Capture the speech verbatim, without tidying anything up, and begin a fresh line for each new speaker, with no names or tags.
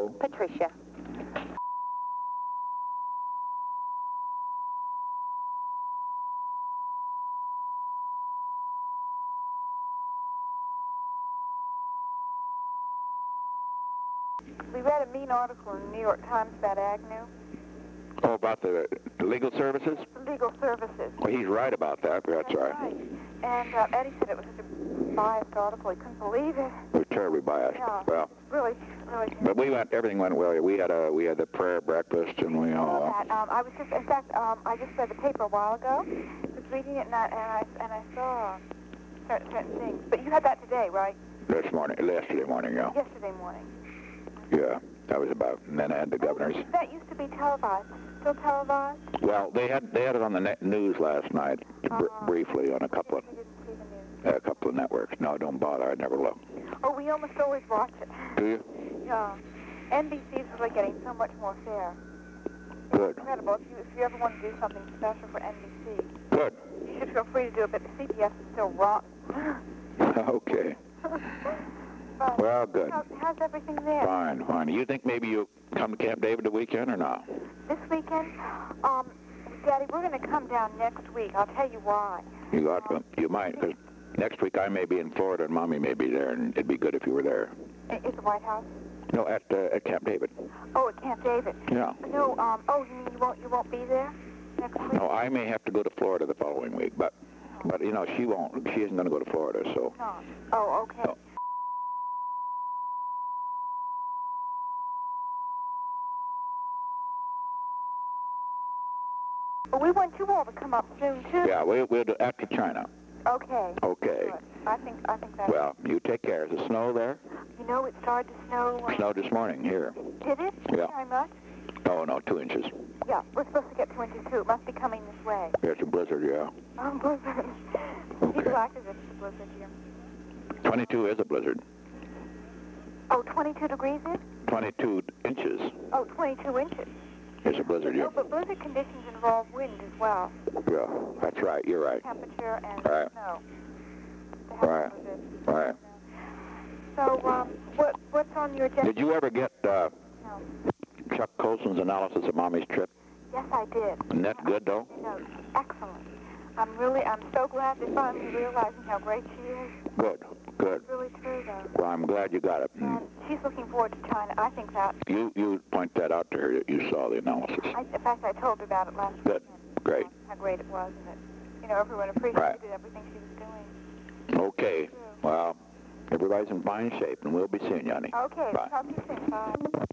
Hello?
Patricia. We read a mean article in the New York Times about Agnew.
Oh, about the, the legal services?
Legal services.
Well, he's right about that. That's,
That's
right.
right. And uh, Eddie said it was such a biased article. He couldn't believe it.
We're terribly biased.
Yeah.
Well,
Really, really.
but we went. Everything went well. We had a we had the prayer breakfast, and we all.
Uh, that. Um, I was just, in fact, um, I just read the paper a while ago. I was reading it, and I and I, and I saw certain, certain things. But you had that today, right?
This morning, yesterday morning, yeah.
Yesterday morning.
Yeah, that was about. And then I had the governors.
That used to be televised. Still televised?
Well, they had they had it on the net news last night,
Uh-huh.
br briefly on a couple of
You didn't see the news.
a couple of networks. No, don't bother. I never look.
Oh, we almost always watch it.
Do you?
Yeah. N B C's really getting so much more fair.
Good.
Incredible. If you, if you ever want to do something special for N B C,
Good.
you should feel free to do it, but the C B S is still rotten.
Okay.
But
Well, good.
How's, how's everything there?
Fine, fine. You think maybe you'll come to Camp David the weekend or not?
This weekend, um, Daddy, we're going to come down next week. I'll tell you why.
You got to. You might, because next week I may be in Florida and Mommy may be there, and it'd be good if you were there.
Is the White House?
No, at uh, at Camp David.
Oh, at Camp David.
Yeah.
No, um, oh, you mean you won't, you won't be there next week?
No, I may have to go to Florida the following week, but but you know she won't. She isn't going to go to Florida, so.
No. Oh, okay.
No.
Well, we want you all to come up soon too.
Yeah, we we'll do after China.
Okay.
Okay.
Good. I think I think that's.
Well, you take care. Is it snow there?
You know, it started to snow. Uh,
Snowed this morning here.
Did it?
Yeah.
Very much.
Oh no, two inches.
Yeah, we're supposed to get two inches too. It must be coming this way.
It's a blizzard, yeah.
Oh, blizzard.
Okay.
People act as if it's a blizzard here.
Twenty-two is a blizzard.
Oh, twenty-two degrees is?
Twenty-two inches
Oh, twenty-two inches.
is a blizzard, yeah.
No, but blizzard conditions involve wind as well.
Yeah, that's right. You're right.
Temperature and
Right.
snow. To have
Right.
blizzard.
Right.
So, um, what what's on your agenda?
Did you ever get uh,
No.
Chuck Colson's analysis of Mommy's trip?
Yes, I did.
Isn't that good, though?
No, excellent. I'm really, I'm so glad they're finally realizing how great she is.
Good, good.
It's really true, though.
Well, I'm glad you got it.
And she's looking forward to China. I think that.
You you point that out to her that you saw the analysis.
I, in fact, I told her about it last
Good,
weekend.
great.
How great it was, and that, you know, everyone appreciated
Right.
everything she was doing.
Okay. Well, everybody's in fine shape, and we'll be seeing you, honey.
Okay,
Bye.
talk to you soon. Bye.